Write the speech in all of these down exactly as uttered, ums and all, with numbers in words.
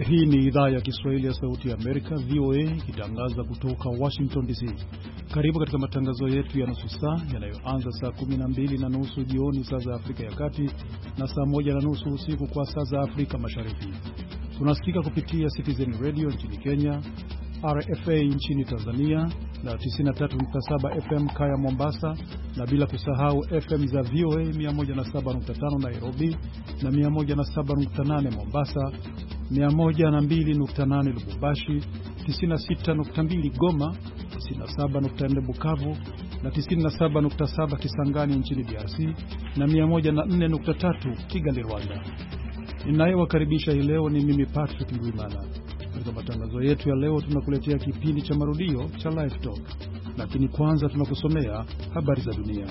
Hii ni idhaa ya Kiswahili ya Sauti ya Amerika, V O A, ikitangaza kutoka Washington D C. Karibu katika matangazo yetu ya nusu saa yanayoanza saa kumi na mbili na nusu jioni saa za Afrika ya Kati na saa moja na nusu usiku kwa saa za Afrika Mashariki. Tunasikika kupitia Citizen Radio nchini Kenya, R F A nchini Tanzania na tisini na tatu nukta saba F M Kaya Mombasa, na bila kusahau F M za V O A mia moja na saba nukta tano Nairobi na mia moja na saba nukta nane Mombasa, mia moja na mbili nukta nane Lubumbashi, tisini na sita nukta mbili Goma, tisini na saba nukta nne Bukavu na tisini na saba nukta saba Kisangani nchini D R C na mia moja na nne nukta tatu Kigali, Rwanda. Ninayewakaribisha hii leo ni mimi Patrick Ndwimana. Katika matangazo yetu ya leo tunakuletea kipindi cha marudio cha Live Talk, lakini kwanza tunakusomea habari za dunia.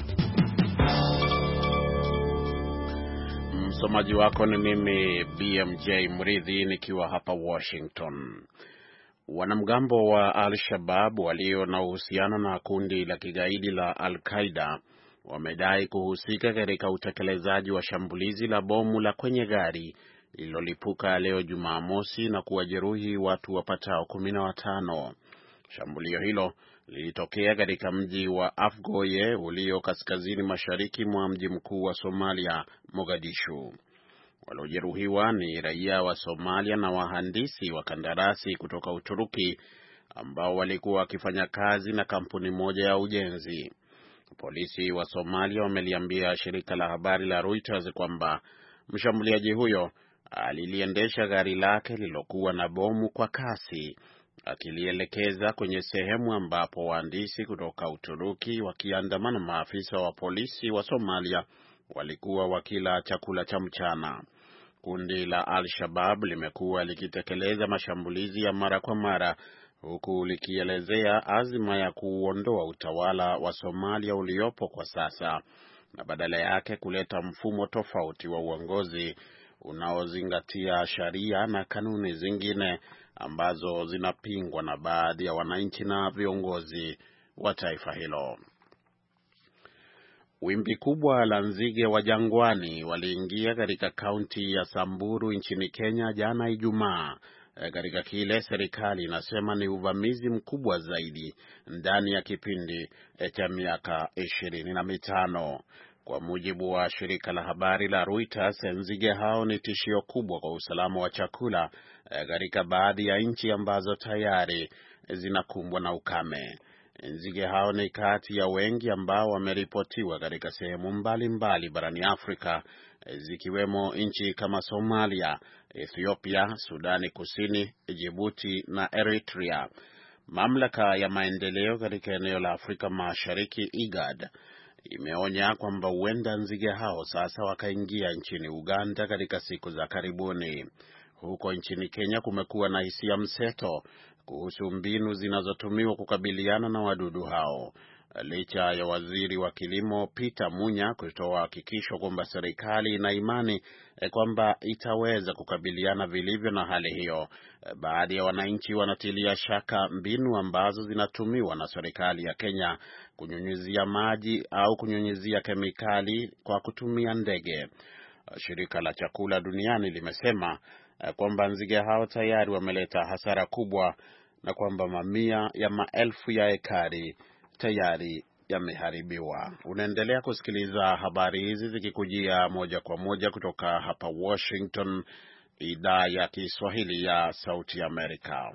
Msomaji wako ni mimi B M J Mridhi nikiwa hapa Washington. Wanamgambo wa Al-Shabaab walio na uhusiano na kundi la kigaidi la Al-Qaeda wamedai kuhusika katika utekelezaji wa shambulizi la bomu la kwenye gari lililolipuka leo Jumamosi na kuwajeruhi watu wapatao kumi na watano. Shambulio hilo lilitokea katika mji wa Afgoye ulio kaskazini mashariki mwa mji mkuu wa Somalia, Mogadishu. Waliojeruhiwa ni raia wa Somalia na wahandisi wa kandarasi kutoka Uturuki ambao walikuwa wakifanya kazi na kampuni moja ya ujenzi. Polisi wa Somalia wameliambia shirika la habari la Reuters kwamba mshambuliaji huyo aliliendesha gari lake lilokuwa na bomu kwa kasi, akilielekeza kwenye sehemu ambapo wahandisi kutoka Uturuki wakiandamana maafisa wa polisi wa Somalia walikuwa wakila chakula cha mchana. Kundi la Al-Shabaab limekuwa likitekeleza mashambulizi ya mara kwa mara huku likielezea azima ya kuondoa utawala wa Somalia uliopo kwa sasa na badala yake kuleta mfumo tofauti wa uongozi unaozingatia sharia na kanuni zingine ambazo zinapingwa na baadhi ya wananchi na viongozi wa taifa hilo. Wimbi kubwa la nzige wa jangwani waliingia katika kaunti ya Samburu nchini Kenya jana Ijumaa, katika kile serikali inasema ni uvamizi mkubwa zaidi ndani ya kipindi cha miaka ishirini na mitano. Kwa mujibu wa shirika la habari la Reuters, nzige hao ni tishio kubwa kwa usalama wa chakula katika baadhi ya nchi ambazo tayari zinakumbwa na ukame. Nzige hao ni kati ya wengi ambao wameripotiwa katika sehemu mbalimbali barani Afrika, zikiwemo nchi kama Somalia, Ethiopia, Sudani Kusini, Djibouti na Eritrea. Mamlaka ya maendeleo katika eneo la Afrika Mashariki, I G A D, imeonya kwamba huenda nzige hao sasa wakaingia nchini Uganda katika siku za karibuni. Huko nchini Kenya kumekuwa na hisia mseto kuhusu mbinu zinazotumiwa kukabiliana na wadudu hao, licha ya waziri wa kilimo Peter Munya kutoa hakikisho kwamba serikali ina imani kwamba itaweza kukabiliana vilivyo na hali hiyo. Baadhi ya wananchi wanatilia shaka mbinu ambazo zinatumiwa na serikali ya Kenya kunyunyizia maji au kunyunyizia kemikali kwa kutumia ndege. Shirika la chakula duniani limesema kwamba nzige hao tayari wameleta hasara kubwa na kwamba mamia ya maelfu ya ekari tayari yameharibiwa. Unaendelea kusikiliza habari hizi zikikujia moja kwa moja kutoka hapa Washington, idhaa ya Kiswahili ya Sauti Amerika.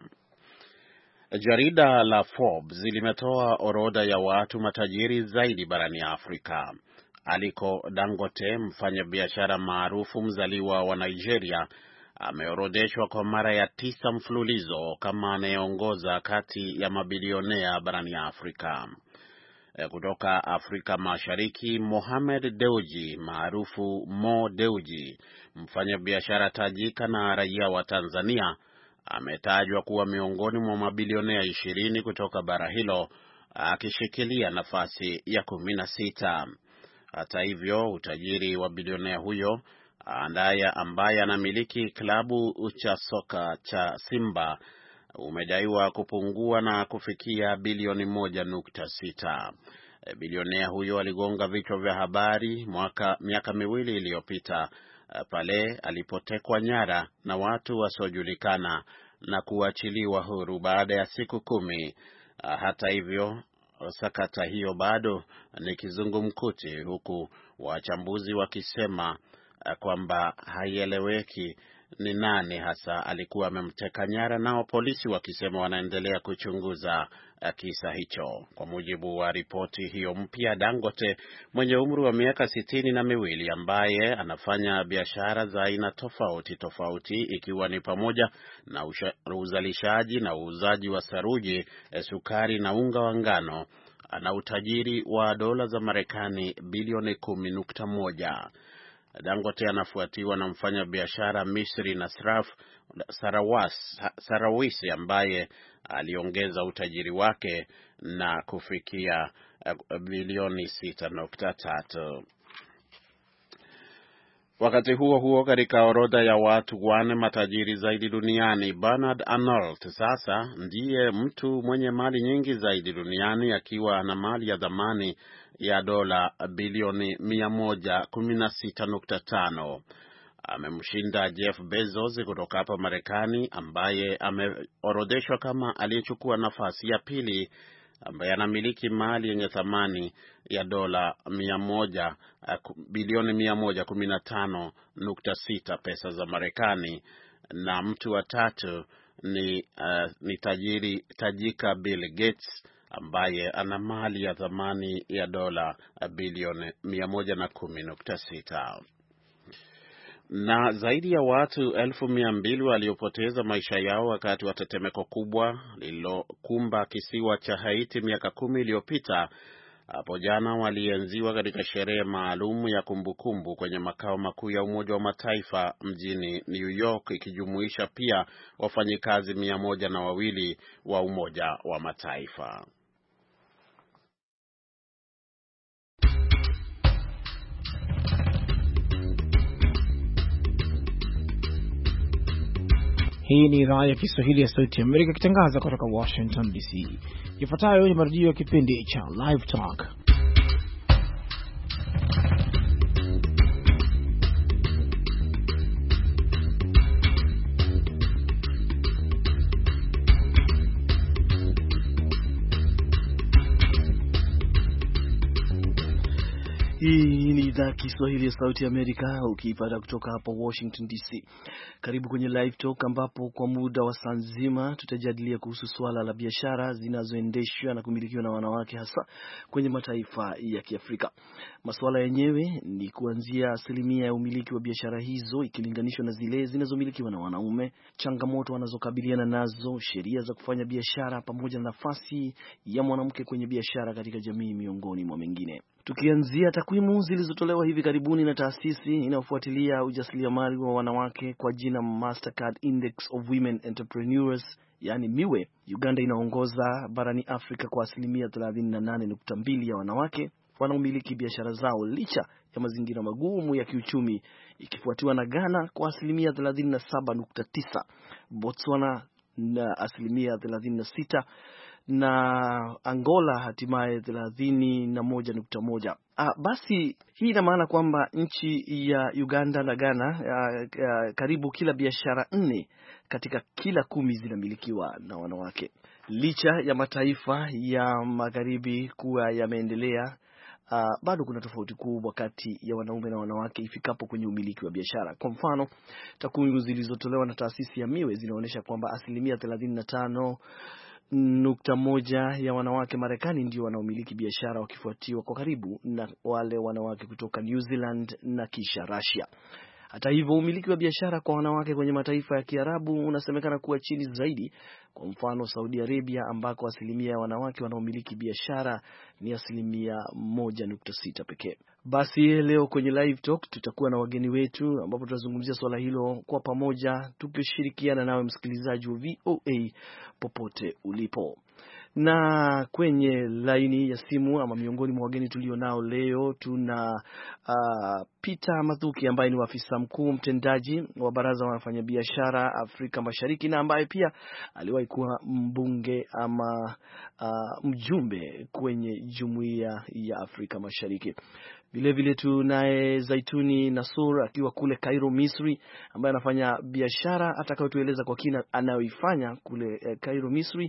Jarida la Forbes limetoa orodha ya watu matajiri zaidi barani Afrika. Aliko Dangote, mfanyabiashara maarufu mzaliwa wa Nigeria, ameorodheshwa kwa mara ya tisa mfululizo kama anayeongoza kati ya mabilionea barani Afrika. Kutoka Afrika Mashariki, Mohamed Dewji maarufu Mo Dewji, mfanyabiashara tajika na raia wa Tanzania, ametajwa kuwa miongoni mwa mabilionea ishirini kutoka bara hilo, akishikilia nafasi ya kumi na sita. Hata hivyo, utajiri wa bilionea huyo ambaye ambaye anamiliki klabu cha soka cha Simba umedaiwa kupungua na kufikia bilioni moja nukta sita. Bilionea huyo aligonga vichwa vya habari mwaka miaka miwili iliyopita pale alipotekwa nyara na watu wasiojulikana na kuachiliwa huru baada ya siku kumi. Hata hivyo, sakata hiyo bado ni kizungumkuti, huku wachambuzi wakisema kwamba haieleweki ni nani hasa alikuwa amemteka nyara, nao polisi wakisema wanaendelea kuchunguza kisa hicho. Kwa mujibu wa ripoti hiyo mpya, Dangote mwenye umri wa miaka sitini na miwili ambaye anafanya biashara za aina tofauti tofauti ikiwa ni pamoja na uzalishaji na uuzaji wa saruji, sukari na unga wa ngano, ana utajiri wa dola za Marekani bilioni kumi nukta moja. Dangote anafuatiwa na mfanya biashara Misri Nasraf Sarawas, Sarawisi ambaye aliongeza utajiri wake na kufikia bilioni sita nukta tatu. Wakati huo huo, katika orodha ya watu wane matajiri zaidi duniani, Bernard Arnault sasa ndiye mtu mwenye mali nyingi zaidi duniani akiwa na mali ya dhamani ya dola bilioni mia moja kumi na sita nukta tano. Amemshinda Jeff Bezos kutoka hapa Marekani ambaye ameorodheshwa kama aliyechukua nafasi ya pili, ambaye anamiliki mali yenye thamani ya dola mia moja bilioni mia moja kumi na tano nukta sita pesa za Marekani, na mtu wa tatu ni uh, ni tajiri tajika Bill Gates ambaye ana mali ya thamani ya dola bilioni mia moja na kumi nukta sita. Na zaidi ya watu elfu mia mbili waliopoteza maisha yao wakati wa tetemeko kubwa lililokumba kisiwa cha Haiti miaka kumi iliyopita hapo jana walienziwa katika sherehe maalum ya kumbukumbu kwenye makao makuu ya Umoja wa Mataifa mjini New York, ikijumuisha pia wafanyikazi mia moja na wawili wa Umoja wa Mataifa. Hii ni idhaa ya Kiswahili ya Sauti ya Amerika ikitangaza kutoka Washington D C. Ifuatayo ni marudio ya kipindi cha Live Talk. Hii ni idhaa ya Kiswahili ya Sauti ya Amerika ukiipata kutoka hapa Washington D C. Karibu kwenye Live Talk ambapo kwa muda wa saa nzima tutajadilia kuhusu swala la biashara zinazoendeshwa na kumilikiwa na wanawake hasa kwenye mataifa ya Kiafrika. Masuala yenyewe ni kuanzia asilimia ya umiliki wa biashara hizo ikilinganishwa na zile zinazomilikiwa na wanaume, changamoto wanazokabiliana nazo, sheria za kufanya biashara pamoja na nafasi ya mwanamke kwenye biashara katika jamii miongoni mwa mengine. Tukianzia takwimu zilizotolewa hivi karibuni na taasisi inayofuatilia ujasiriamali wa wanawake kwa jina Mastercard Index of Women Entrepreneurs, yani MIWE, Uganda inaongoza barani Afrika kwa asilimia thelathini na nane nukta mbili ya wanawake wanaomiliki biashara zao licha ya mazingira magumu ya kiuchumi, ikifuatiwa na Ghana kwa asilimia thelathini na saba nukta tisa, Botswana na asilimia thelathini na sita na Angola hatimaye thelathini na moja nukta moja. Ah, basi hii ina maana kwamba nchi ya Uganda na Ghana ya, ya, karibu kila biashara nne katika kila kumi zinamilikiwa na wanawake. Licha ya mataifa ya magharibi kuwa yameendelea, Uh, bado kuna tofauti kubwa kati ya wanaume na wanawake ifikapo kwenye umiliki wa biashara. Kwa mfano, takwimu zilizotolewa na taasisi ya MIWE zinaonyesha kwamba asilimia thelathini na tano nukta moja ya wanawake Marekani ndio wanaomiliki biashara, wakifuatiwa kwa karibu na wale wanawake kutoka New Zealand na kisha Russia. Hata hivyo, umiliki wa biashara kwa wanawake kwenye mataifa ya Kiarabu unasemekana kuwa chini zaidi. Kwa mfano, Saudi Arabia ambako asilimia ya wanawake wanaomiliki biashara ni asilimia moja nukta sita pekee. Basi leo kwenye Live Talk tutakuwa na wageni wetu ambapo tutazungumzia swala hilo kwa pamoja, tukishirikiana nawe msikilizaji wa V O A popote ulipo. Na kwenye laini ya simu ama miongoni mwa wageni tulio nao leo tuna uh, Peter Mathuki ambaye ni afisa mkuu mtendaji wa Baraza la Wafanyabiashara Afrika Mashariki na ambaye pia aliwahi kuwa mbunge ama uh, mjumbe kwenye Jumuiya ya Afrika Mashariki. Vile vile tunaye Zaituni Nasur akiwa kule Cairo, Misri, ambaye anafanya biashara atakayotueleza kwa kina anayoifanya kule eh, Cairo, Misri,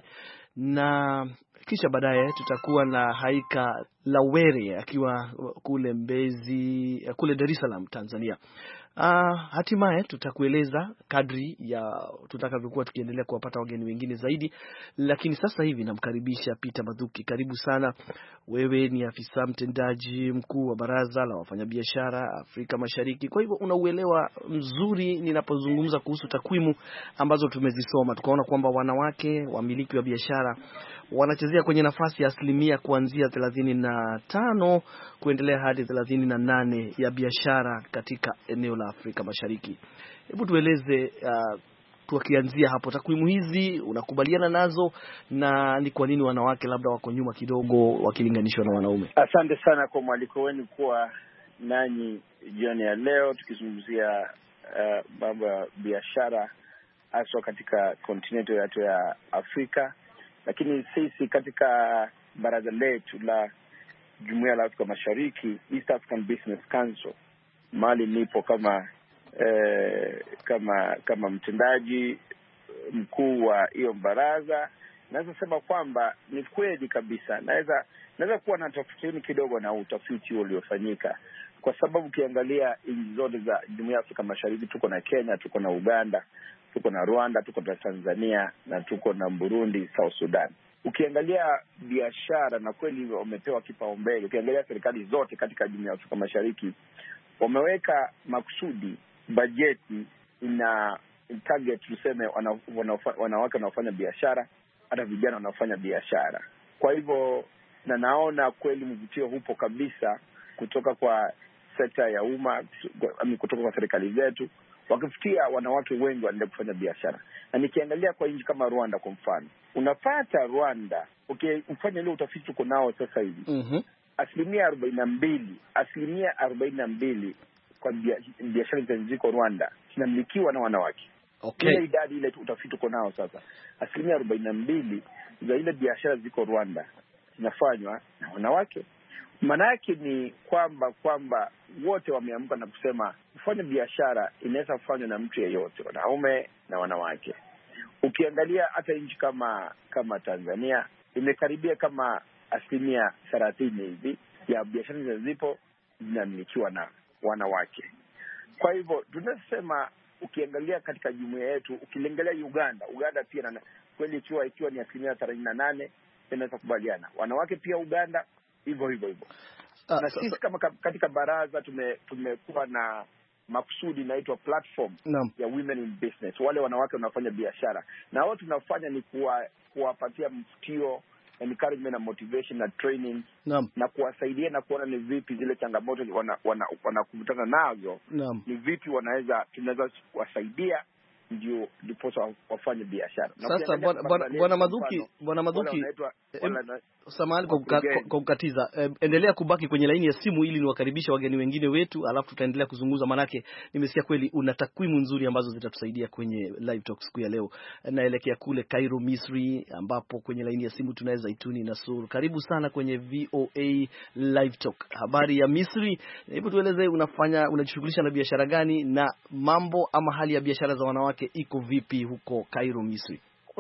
na kisha baadaye tutakuwa na Haika Lawere akiwa kule Mbezi, kule Dar es Salaam, Tanzania. Uh, hatimaye tutakueleza kadri ya tutakavyokuwa tukiendelea kuwapata wageni wengine zaidi, lakini sasa hivi namkaribisha Peter Mathuki. Karibu sana. Wewe ni afisa mtendaji mkuu wa Baraza la Wafanyabiashara Afrika Mashariki. Kwa hivyo unauelewa mzuri ninapozungumza kuhusu takwimu ambazo tumezisoma. Tukaona kwamba wanawake wamiliki wa biashara wanachezea kwenye nafasi ya asilimia kuanzia thelathini na tano kuendelea hadi thelathini na nane ya biashara katika eneo la Afrika Mashariki. Hebu tueleze uh, tukianzia hapo, takwimu hizi unakubaliana nazo, na ni kwa nini wanawake labda wako nyuma kidogo wakilinganishwa na wanaume? Asante sana kwa mwaliko wenu kuwa nanyi jioni ya leo tukizungumzia uh, mambo ya biashara hasa katika kontinenti yetu ya Afrika. Lakini sisi katika baraza letu la Jumuiya la Afrika Mashariki, East African Business Council, mali nipo kama eh, kama kama mtendaji mkuu wa hiyo baraza, naweza sema kwamba ni kweli kabisa. Naweza naweza kuwa na tofauti kidogo na utafiti uliofanyika, kwa sababu ukiangalia nchi zote za Jumuiya ya Afrika Mashariki, tuko na Kenya, tuko na Uganda, tuko na Rwanda, tuko na Tanzania na tuko na Burundi, South Sudan. Ukiangalia biashara, na kweli wamepewa kipaumbele. Ukiangalia serikali zote katika Jumuiya ya Afrika Mashariki wameweka makusudi, bajeti ina target, tuseme wanawake wanaofanya biashara, hata vijana wanaofanya biashara. Kwa hivyo na naona kweli mvutio hupo kabisa kutoka kwa sekta ya umma, kutoka kwa serikali zetu, wakifikia wanawake wengi waende kufanya biashara. Na nikiangalia kwa nchi kama Rwanda kwa mfano, unapata Rwanda, ukifanya ile utafiti uko nao sasa hivi, mhm, asilimia arobaini na mbili asilimia arobaini na mbili kwa biashara ziko Rwanda zinamilikiwa na wanawake. Okay. Ile idadi ile utafiti uko nao sasa, asilimia arobaini na mbili za ile biashara ziko Rwanda zinafanywa na wanawake. Maana yake ni kwamba kwamba wote wameamka na kusema kufanya biashara inaweza kufanywa na mtu yeyote, wanaume na wanawake. Ukiangalia hata nchi kama kama Tanzania imekaribia kama asilimia thelathini hivi ya biashara zilizopo zinamilikiwa na wanawake. Kwa hivyo tunasema, ukiangalia katika jumuiya yetu, ukilengelea Uganda, Uganda pia na kweli ikiwa ikiwa ni asilimia thelathini na nane inaweza kubaliana. Wanawake pia Uganda hivyo hivyo hivyo. Uh, na sisi kama katika baraza tume tumekuwa na makusudi inaitwa platform no. ya women in business, wale wanawake wanafanya biashara, na wao tunafanya ni kuwa kuwapatia mfutio, encouragement na motivation na training no. na kuwasaidia na kuona ni vipi zile changamoto wanakutana wana, wana nazo no. ni vipi wanaweza tunaweza kuwasaidia ndio ndipo wafanye biashara. Sasa bwana Mathuki, bwana Mathuki, samahani kwa kukatiza, endelea kubaki kwenye laini ya simu ili niwakaribisha wageni wengine wetu, alafu tutaendelea kuzungumza, manake nimesikia kweli una takwimu nzuri ambazo zitatusaidia kwenye live talk siku ya leo. Naelekea kule Cairo, Misri, ambapo kwenye laini ya simu tunaye Zaituni Nasur. Karibu sana kwenye V O A live talk. Habari ya Misri, hebu tueleze unafanya unajishughulisha na biashara gani, na mambo ama hali ya biashara za wanawake iko vipi huko Cairo, Misri?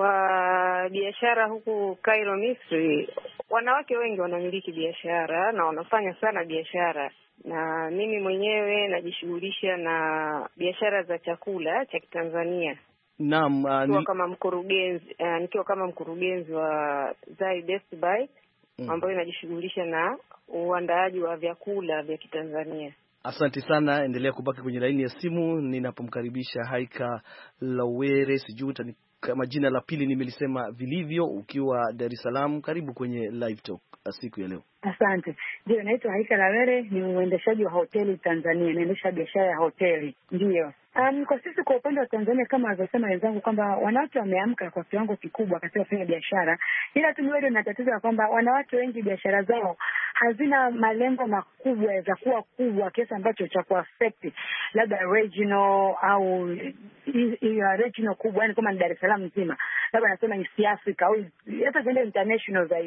Kwa biashara huku Cairo, Misri, wanawake wengi wanamiliki biashara na wanafanya sana biashara, na mimi mwenyewe najishughulisha na biashara za chakula cha Kitanzania. Naam, uh, nikiwa kama mkurugenzi uh, nikiwa kama mkurugenzi wa Zai Best Bite mm. ambayo inajishughulisha na uandaaji wa vyakula vya Kitanzania. Asante sana, endelea kubaki kwenye laini ya simu ninapomkaribisha Haika Lawere, sijui kama jina la pili nimelisema vilivyo, ukiwa Dar es Salaam. Karibu kwenye live talk siku ya leo. Asante. Ndio, naitwa Haika Lawere, ni mwendeshaji wa hoteli Tanzania, naendesha biashara ya hoteli. Ndio. Um, kwa sisi kwa upande wa Tanzania, kama alivyosema wenzangu kwamba wanawake wameamka kwa kiwango kikubwa katika kufanya biashara, ila tuliwele na tatizo ya kwamba wanawake wengi biashara zao hazina malengo makubwa za kuwa kubwa kiasi ambacho cha kuaffect labda regional au hiyo regional kubwa, yani kama ni Dar es Salaam nzima, labda nasema East Africa au hata zile international zaidi.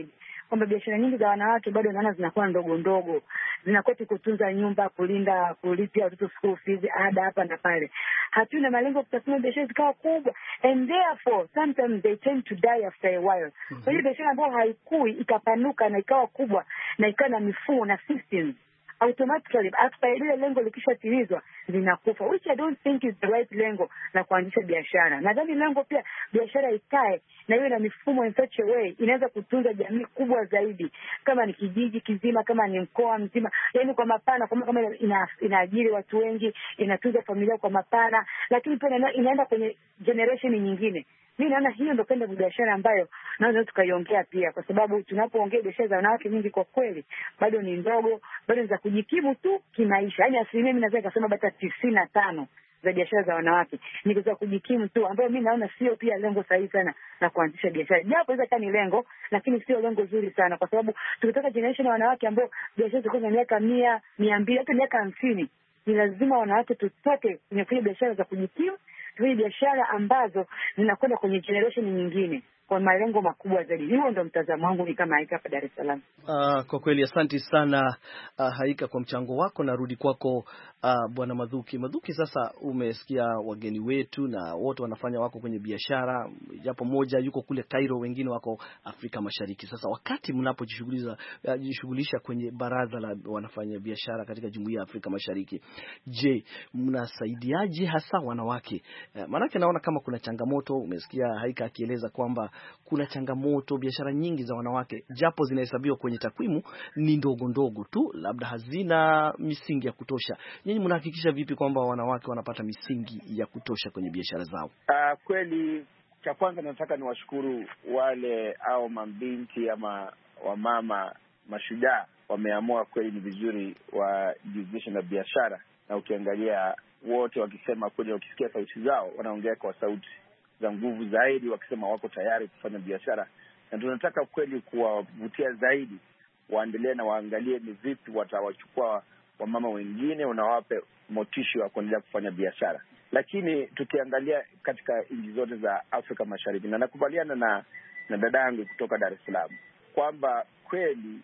kwamba biashara nyingi za wanawake bado naona zinakuwa ndogo ndogo, zinakuwa tu kutunza nyumba, kulinda, kulipia watoto school fees, ada hapa na pale. Hatuna malengo kutafuta biashara zikawa kubwa, and therefore sometimes they tend to die after a while. Mm-hmm. Kwa hiyo biashara ambayo haikui ikapanuka na ikawa kubwa na ikawa na mifumo na systems, automatically after ile lengo likishatimizwa zinakufa, which I don't think is the right lengo la kuanzisha biashara. Nadhani lengo pia biashara ikae na iwe na mifumo in such a way inaweza kutunza jamii kubwa zaidi, kama ni kijiji kizima, kama ni mkoa mzima, yani kwa mapana, kama kama ina, inaajiri watu wengi, inatunza familia kwa mapana, lakini pia ina, inaenda kwenye generation nyingine. Mimi naona hiyo ndio kwenda biashara ambayo naweza tukaiongea pia, kwa sababu tunapoongea biashara za wanawake nyingi kwa kweli bado ni ndogo, bado ni za kujikimu tu kimaisha. Yaani asilimia mimi naweza kusema hata tisini na tano za biashara za wanawake ni za kujikimu tu, ambayo mimi naona sio pia lengo sahihi sana la kuanzisha biashara. Japo inaweza kuwa ni lengo, lakini sio lengo zuri sana, kwa sababu tukitaka generation ya wanawake ambao biashara ziko za miaka mia, mia mbili, hata miaka hamsini, ni lazima wanawake tutoke kwenye kufanya biashara za kujikimu, tufanye biashara ambazo zinakwenda kwenye generation nyingine kwa malengo makubwa zaidi. Hiyo ndio mtazamo wangu ni kama Haika hapa Dar es Salaam. Uh, kwa kweli asante sana uh, Haika kwa mchango wako. Narudi kwako uh, Bwana Madhuki. Madhuki, sasa umesikia wageni wetu na wote wanafanya wako kwenye biashara, japo moja yuko kule Cairo, wengine wako Afrika Mashariki. Sasa wakati mnapojishughulisha uh, jishughulisha kwenye baraza la wanafanya biashara katika Jumuiya ya Afrika Mashariki, je, mnasaidiaje hasa wanawake? Uh, maana naona kama kuna changamoto. Umesikia Haika akieleza kwamba kuna changamoto, biashara nyingi za wanawake japo zinahesabiwa kwenye takwimu ni ndogo ndogo tu, labda hazina misingi ya kutosha. Nyinyi mnahakikisha vipi kwamba wanawake wanapata misingi ya kutosha kwenye biashara zao? Uh, kweli cha kwanza nataka niwashukuru wale au mabinti ama wamama mashujaa wameamua kweli ni vizuri wajihusishe na biashara, na ukiangalia wote wakisema kweli, wakisikia sauti zao wanaongea kwa sauti za nguvu zaidi, wakisema wako tayari kufanya biashara, na tunataka kweli kuwavutia zaidi waendelee na waangalie ni vipi watawachukua wamama wengine, unawape motisha wa kuendelea kufanya biashara. Lakini tukiangalia katika nchi zote za Afrika Mashariki, na nakubaliana na na dadangu kutoka Dar es Salaam kwamba kweli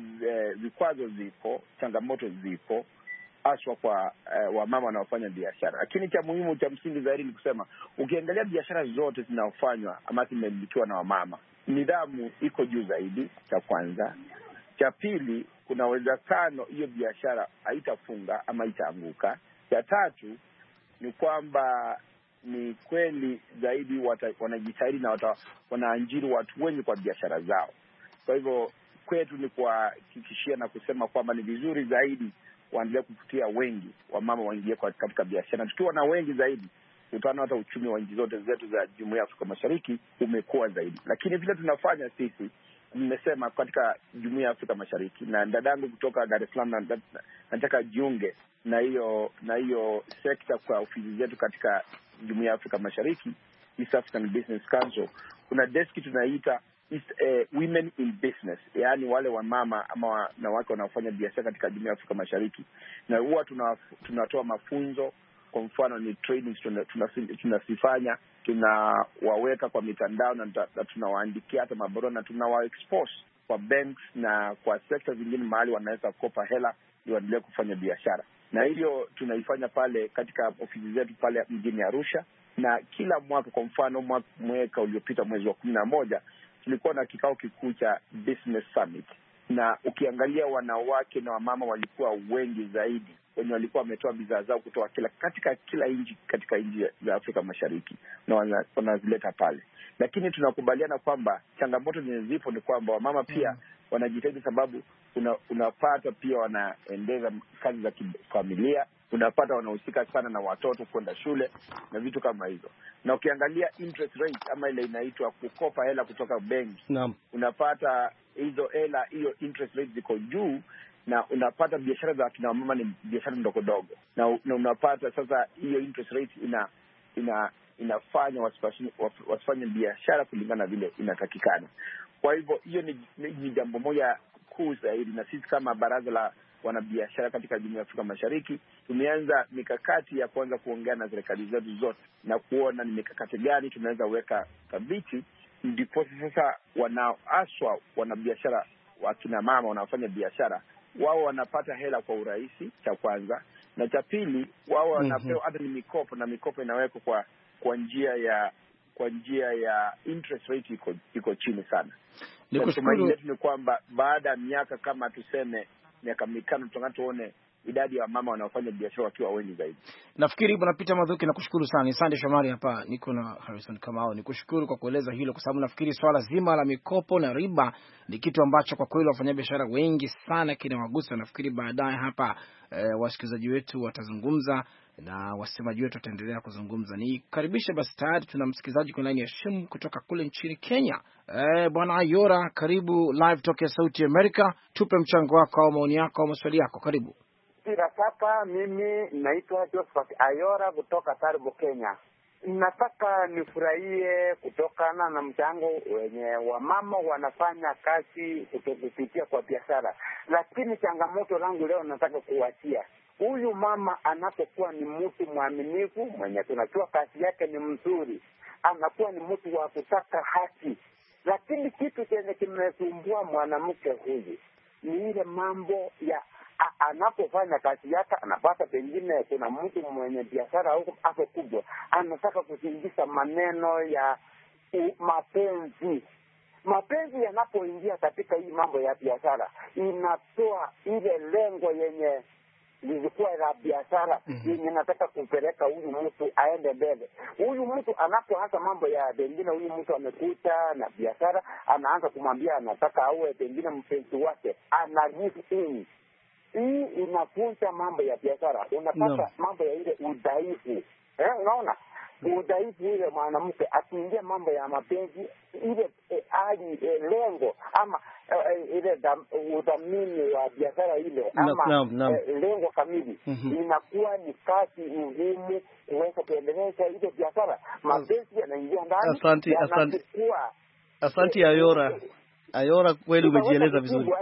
vikwazo zipo, changamoto zipo haswa kwa uh, wamama wanaofanya biashara. Lakini cha muhimu, cha msingi zaidi ni kusema ukiangalia biashara zote zinaofanywa ama zimemilikiwa na wamama, nidhamu iko juu zaidi, cha kwanza. Cha pili, kuna uwezekano hiyo biashara haitafunga ama itaanguka. Cha tatu ni kwamba ni kweli zaidi wanajitahidi na wata, wanaajiri watu wengi kwa biashara zao. Kwa hivyo kwetu ni kuhakikishia na kusema kwamba ni vizuri zaidi waendelee kufutia wengi wamama waingie katika biashara. Tukiwa na wengi zaidi, utaona hata uchumi wa nchi zote zetu za Jumuiya ya Afrika Mashariki umekuwa zaidi. Lakini vile tunafanya sisi, nimesema katika Jumuiya ya Afrika Mashariki, na dadangu kutoka Dar es Salaam nataka jiunge na hiyo na hiyo sekta kwa ofisi zetu katika Jumuiya ya Afrika Mashariki, East African Business Council. Kuna deski tunaita Is, uh, women in business, yaani wale wamama ama wanawake wanaofanya biashara katika Jumuiya ya Afrika Mashariki, na huwa tunatoa mafunzo. Kwa mfano ni trainings tunasifanya, tunawaweka kwa mitandao na, na tunawaandikia hata mabarua na tunawa expose kwa banks na kwa sekta zingine mahali wanaweza kukopa hela ili waendelee kufanya biashara. Na hiyo tunaifanya pale katika ofisi zetu pale mjini Arusha, na kila mwaka, kwa mfano mwaka uliopita mwezi wa kumi na moja tulikuwa na kikao kikuu cha Business Summit, na ukiangalia wanawake na wamama walikuwa wengi zaidi wenye walikuwa wametoa bidhaa zao kutoka kila katika kila nchi katika nchi za Afrika Mashariki na wanazileta pale. Lakini tunakubaliana kwamba changamoto zinazipo ni kwamba wamama pia mm. wanajitahidi, sababu una, unapata pia wanaendeza kazi za kifamilia, unapata wanahusika sana na watoto kwenda shule na vitu kama hizo. Na ukiangalia interest rate ama ile inaitwa kukopa hela kutoka benki, naam, unapata hizo hela, hiyo interest rate ziko juu, na unapata biashara za kina mama ni biashara ndogo dogo, na, na unapata sasa hiyo interest rate ina ina inafanya wasifanye biashara kulingana vile inatakikana. Kwa hivyo hiyo ni, ni jambo moja kuu zaidi, na sisi kama baraza la wanabiashara katika Jumuiya ya Afrika Mashariki tumeanza mikakati ya kuanza kuongea na serikali zetu zote na kuona ni mikakati gani tunaweza weka thabiti, ndipo sasa wanaaswa wanabiashara wakina mama wanaofanya biashara, wao wanapata hela kwa urahisi, cha kwanza, na cha pili wao wanapewa hata mm-hmm. ni mikopo, na mikopo inawekwa kwa kwa njia ya kwa njia ya interest rate iko iko chini sana. Tumaini letu ni kwamba baada ya miaka kama tuseme miaka mitano tunataka tuone idadi ya mama wanaofanya biashara wakiwa wengi zaidi. Nafikiri Bwana Peter Mathuki nakushukuru sana. Ni Sande Shomari hapa, niko na Harrison Kamau. Nikushukuru kwa kueleza hilo, kwa sababu nafikiri swala zima la mikopo na riba ni kitu ambacho kwa kweli wafanyabiashara wengi sana kinawagusa. Nafikiri baadaye hapa e, wasikilizaji wetu watazungumza na wasemaji wetu wataendelea kuzungumza. Ni karibisha basi, tayari tuna msikilizaji kwa line ya simu kutoka kule nchini Kenya. E, Bwana Ayora, karibu Live Talk ya Sauti America. Tupe mchango wako au maoni yako au maswali yako, karibu. Kila sasa mimi naitwa Josephat Ayora kutoka Taribo, Kenya. Nataka nifurahie kutokana na mchango wenye wamama wanafanya kazi kupitia kwa biashara. Lakini changamoto langu leo nataka kuachia. Huyu mama anapokuwa ni mtu mwaminifu, mwenye tunajua kazi yake ni mzuri, anakuwa ni mtu wa kutaka haki. Lakini kitu chenye kimesumbua mwanamke huyu ni ile mambo ya anapofanya kazi yake, anapata pengine kuna mtu mwenye biashara huko hapo kubwa, anataka kuzingiza maneno ya u, mapenzi. Mapenzi yanapoingia katika hii mambo ya biashara, inatoa ile lengo yenye lilikuwa la biashara mm-hmm. yenye nataka kupeleka huyu mtu aende mbele. Huyu mtu anapoanza mambo ya pengine, huyu mtu amekuta na biashara, anaanza kumwambia anataka awe pengine mpenzi wake, ana give in. Hii inafunza mambo ya biashara. Unapata no. mambo ya ile udhaifu. Eh, unaona? Udhaifu ile mwanamke akiingia mambo ya mapenzi, ile eh, hali eh, lengo ama eh, ile udhamini wa biashara ile ama no, no, no. Eh, lengo kamili mm-hmm. inakuwa ni kazi ngumu kuweza kuendeleza ile biashara. Mapenzi yanaingia ndani. Asante, asante. Asante Ayora. Ayora, kweli umejieleza vizuri.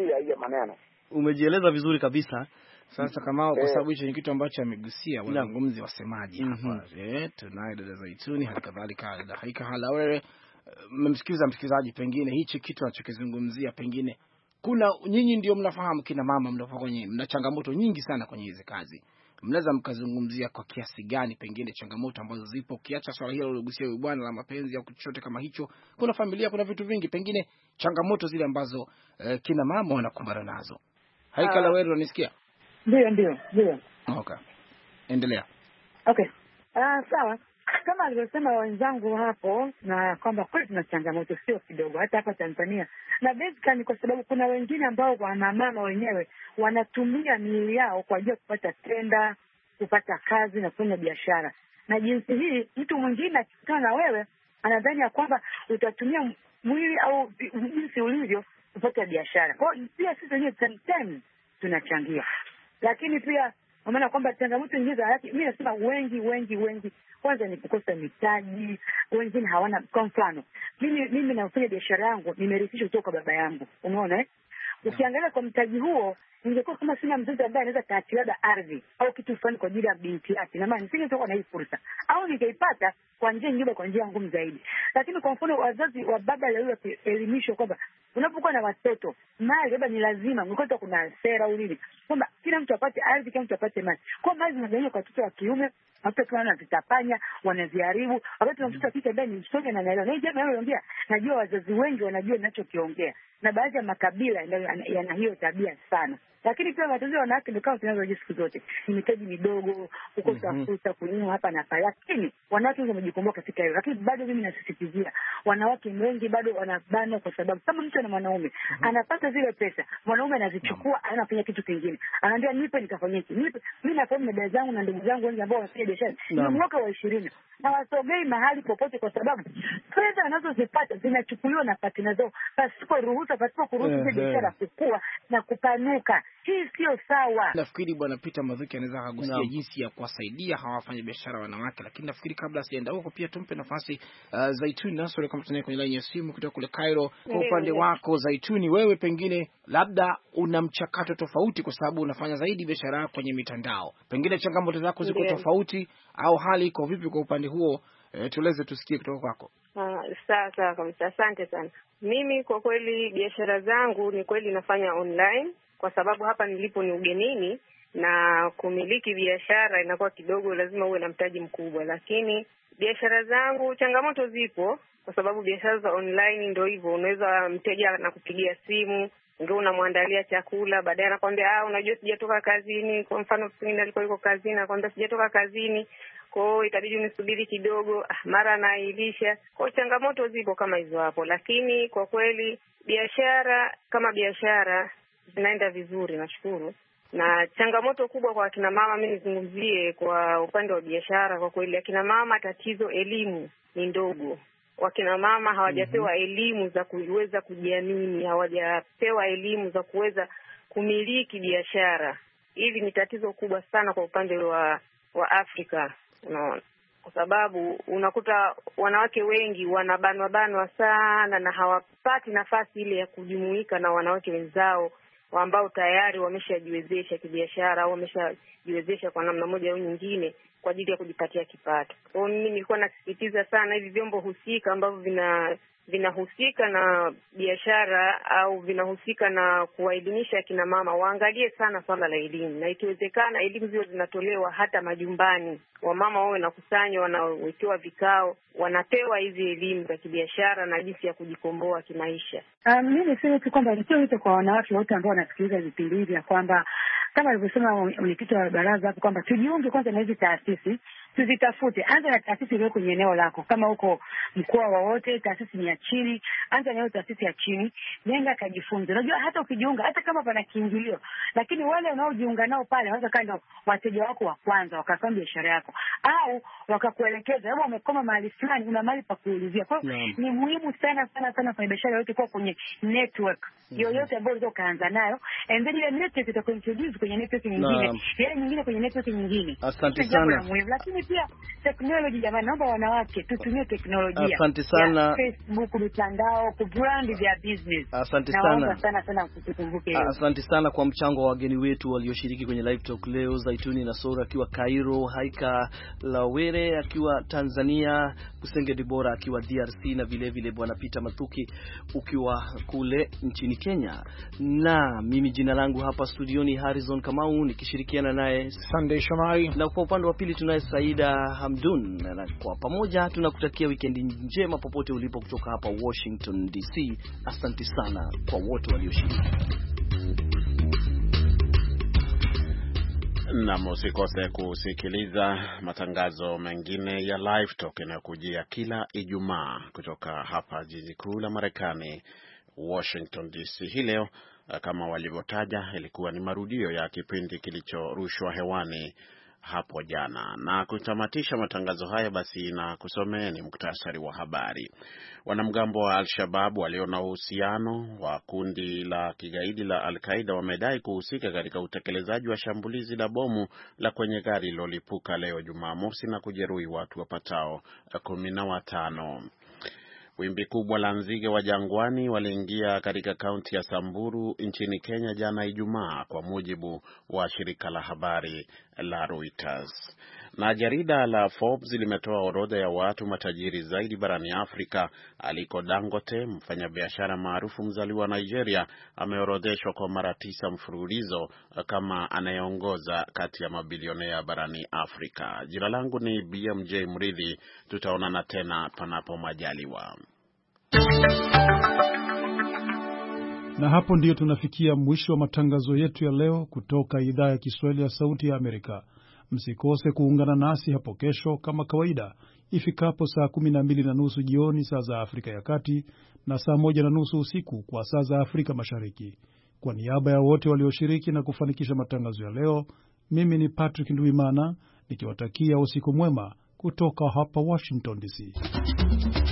Umejieleza vizuri kabisa. Sasa kama kwa sababu hicho ni kitu ambacho amegusia wazungumzi wasemaji hapa. Mm-hmm. Eh, tunaye dada Zaituni, hali kadhalika dada Haika Halawewe. Mmemsikiza msikilizaji, pengine hichi kitu anachokizungumzia, pengine kuna nyinyi ndio mnafahamu, kina mama mnapokuwa kwenye mna changamoto nyingi sana kwenye hizo kazi. Mnaweza mkazungumzia kwa kiasi gani pengine changamoto ambazo zipo, kiacha swala hilo lilogusia huyu bwana la mapenzi au chochote kama hicho? Kuna familia, kuna vitu vingi, pengine changamoto zile ambazo eh, kina mama wanakumbana nazo. Haika la wewe unanisikia? Ndio, ndio, ndio. Okay. Endelea. Okay. Ah, uh, sawa. Kama alivyosema wenzangu hapo, na kwamba kweli tuna changamoto sio kidogo hata hapa Tanzania. Na basically kwa sababu kuna wengine ambao wana mama wenyewe wanatumia miili yao kwa ajili ya kupata tenda, kupata kazi na kufanya biashara. Na jinsi hii mtu mwingine akikutana na wewe anadhani ya kwamba utatumia mwili au jinsi ulivyo kupata biashara. Kwa hiyo pia sisi wenyewe sometimes tunachangia. Lakini pia maana kwamba changamoto nyingine za haki, mimi nasema wengi wengi wengi kwanza ni kukosa mitaji, wengine hawana. Kwa mfano mimi mimi nafanya biashara yangu nimerithishwa kutoka baba yangu, unaona eh? Ukiangalia kwa mtaji huo, ningekuwa kama sina mzazi ambaye anaweza kaachilia ardhi au kitu fulani kwa ajili ya binti yake, na maana nisingetoka na hii fursa, au ningeipata kwa njia nyingine, kwa njia ngumu zaidi. Lakini kwa mfano wazazi wa baba leo elimishwa kwamba unapokuwa na watoto mali labda ni lazima mkoto, kuna sera au nini kwamba kila mtu apate ardhi, kila mtu apate mali. Kwa mali zinagawanywa kwa watoto wa kiume, watoto wana vitapanya, wanaziharibu. Wakati na mtoto akija ndani msoge na naelewa. Na jambo naongea, najua wazazi wengi wanajua ninachokiongea. Na baadhi ya makabila yana hiyo tabia sana. Lakini pia matatizo wanawake ndio kama tunavyoje siku zote. Ni mitaji midogo, kukosa mm-hmm. fursa, kunyima hapa na pale. Lakini wanawake wamejikomboa katika hiyo. Lakini bado mimi nasisitizia, wanawake wengi bado wanabana kwa sababu kama mtu ana mwanaume, mm-hmm. anapata zile pesa, mwanaume anazichukua, mm-hmm. anafanya kitu kingine. Anaambia nipe nikafanyie hiki. Nipe mimi nafahamu dada zangu na ndugu zangu wengi ambao wanafanya biashara. Ni mwaka wa ishirini. Na wasogei mahali popote kwa sababu fedha wanazozipata zinachukuliwa na partner zao pasipo ruhusa, pasipo kuruhusu uh, biashara kukua na kupanuka. Hii sio sawa. Nafikiri Bwana Peter Mathuki anaweza kugusia no. jinsi ya kuwasaidia hawa wafanya biashara wanawake, lakini nafikiri kabla sienda huko pia tumpe nafasi uh, Zaituni Nasoro kama tunaye kwenye line ya simu kutoka kule Cairo. Kwa upande wako Zaituni, wewe pengine labda una mchakato tofauti kwa sababu unafanya zaidi biashara kwenye mitandao. Pengine changamoto zako ziko tofauti au hali iko vipi kwa upande huo? E, tueleze tusikie kutoka kwako. Uh, sawa sawa kabisa, asante sana. Mimi kwa kweli biashara zangu ni kweli nafanya online, kwa sababu hapa nilipo ni ugenini na kumiliki biashara inakuwa kidogo, lazima uwe na mtaji mkubwa. Lakini biashara zangu changamoto zipo, kwa sababu biashara za online ndio hivyo, unaweza mteja anakupigia simu, ndio unamwandalia chakula, baadaye anakuambia ah, unajua sijatoka kazini. Kwa mfano pengine alikuwa yuko kazini, anakuambia sijatoka kazini, kwa hiyo itabidi unisubiri kidogo, mara anailisha. Kwa changamoto zipo kama hizo hapo, lakini kwa kweli biashara kama biashara zinaenda vizuri, nashukuru. Na changamoto kubwa kwa akina mama, mimi nizungumzie kwa upande wa biashara. Kwa kweli akina mama, tatizo elimu ni ndogo. Wakina mama hawajapewa mm-hmm. elimu za kuweza kujiamini, hawajapewa elimu za kuweza kumiliki biashara. Hili ni tatizo kubwa sana kwa upande wa wa Afrika, unaona. Kwa sababu unakuta wanawake wengi wanabanwa banwa sana na hawapati nafasi ile ya kujumuika na wanawake wenzao ambao tayari wameshajiwezesha kibiashara au wameshajiwezesha kwa namna moja au nyingine kwa ajili ya kujipatia kipato. Kwa hiyo mimi nilikuwa nasisitiza sana hivi vyombo husika ambavyo vina vinahusika na biashara au vinahusika na kuwaelimisha kina mama waangalie sana swala la elimu, na ikiwezekana elimu hizo zinatolewa hata majumbani. Wamama wao wanakusanywa, wanawekewa vikao, wanapewa hizi elimu za kibiashara na jinsi ya kujikomboa kimaisha. Um, mimi niseme tu kwamba nitoe wito kwa wanawake wote ambao wanasikiliza vipindi hivi, kwamba kama alivyosema mwenyekiti wa baraza hapo kwamba tujiunge kwanza na hizi taasisi, tuzitafute. Anza na taasisi ile kwenye eneo lako. Kama uko mkoa wowote, taasisi ni ya chini, anza na hiyo taasisi ya chini, nenda kajifunze. Unajua hata ukijiunga, hata kama pana kiingilio, lakini wale unaojiunga nao pale wanaweza kando wateja wako wa kwanza, wakafahamu biashara yako, au wakakuelekeza kama umekoma mahali fulani una mahali pa kuulizia. Kwa hiyo ni muhimu sana sana sana kwa biashara yote kwa kwenye network yoyote ambayo unaweza kaanza nayo, and then ile network itakuintroduce kwenye network nyingine, ile nyingine kwenye network nyingine. Asante sana. Lakini pia teknolojia, jamani, naomba wanawake tutumie teknolojia. Asante sana. Facebook, mitandao, ku brand their business. Asante sana. Naomba sana sana kutukumbuke hiyo. Asante sana kwa mchango wa wageni wetu walioshiriki kwenye live talk leo, Zaituni Nasoro akiwa Cairo, Haika Lawere akiwa Tanzania, Kusenge Dibora akiwa D R C, na vile vile Bwana Peter Mathuki ukiwa kule nchini Kenya. Na mimi jina langu hapa studioni Harrison Kamau nikishirikiana naye Sunday Shomari, na kwa upande wa pili tunaye Saida Hamdun, na kwa pamoja tunakutakia weekend njema popote ulipo kutoka hapa Washington D C. Asante sana kwa wote walioshiriki. Na msikose kusikiliza matangazo mengine ya Live Talk yanayokujia kila Ijumaa kutoka hapa jiji kuu la Marekani, Washington D C. Hii leo kama walivyotaja ilikuwa ni marudio ya kipindi kilichorushwa hewani hapo jana. Na kutamatisha matangazo haya basi na kusomeeni muktasari wa habari. Wanamgambo wa Al-Shabaab walio na uhusiano wa kundi la kigaidi la Al-Qaeda wamedai kuhusika katika utekelezaji wa shambulizi la bomu la kwenye gari lilolipuka leo Jumamosi na kujeruhi watu wapatao kumi na watano. Wimbi kubwa la nzige wa jangwani waliingia katika kaunti ya Samburu nchini Kenya jana Ijumaa, kwa mujibu wa shirika la habari la Reuters. Na jarida la Forbes limetoa orodha ya watu matajiri zaidi barani Afrika, aliko Dangote, mfanyabiashara maarufu mzaliwa wa Nigeria, ameorodheshwa kwa mara tisa mfululizo kama anayeongoza kati ya mabilionea barani Afrika. Jina langu ni B M J Mridhi, tutaonana tena panapo majaliwa. Na hapo ndiyo tunafikia mwisho wa matangazo yetu ya leo kutoka idhaa ya Kiswahili ya Sauti ya Amerika. Msikose kuungana nasi hapo kesho kama kawaida ifikapo saa kumi na mbili na nusu jioni saa za Afrika ya Kati na saa moja na nusu usiku kwa saa za Afrika Mashariki. Kwa niaba ya wote walioshiriki na kufanikisha matangazo ya leo, mimi ni Patrick Ndwimana nikiwatakia usiku mwema kutoka hapa Washington D C.